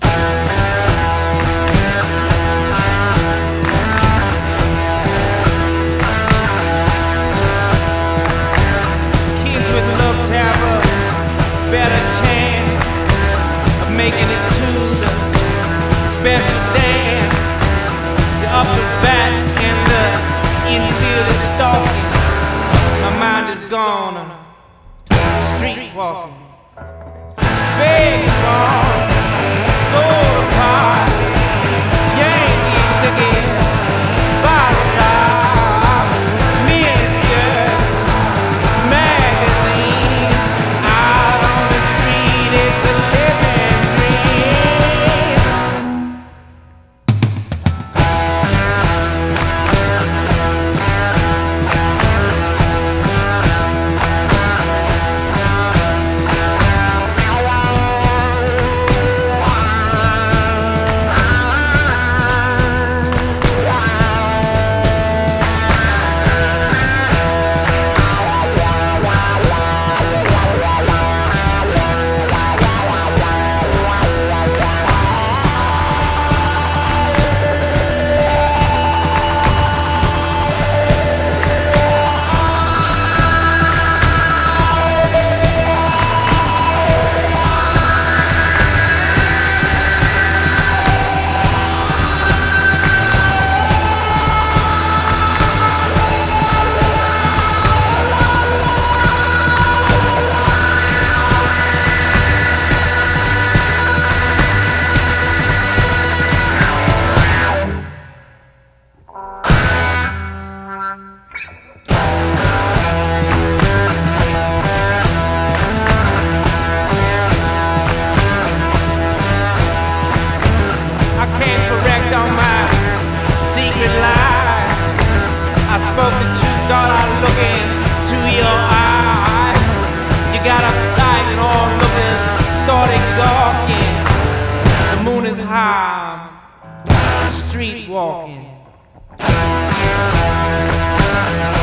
Kids with looks have a better chance of making it to the special dance. The upper back and the infield is stalking. My mind is gone on street walking. Big balls, soda pop, Yankee ticket, bottle top, mini skirts, magazines. Out on the street, it's a living dream. I can't correct all my secret lies. I spoke the truth, thought I look into your eyes. You got uptight and all lookers started gawking. The moon is high, I'm street walking.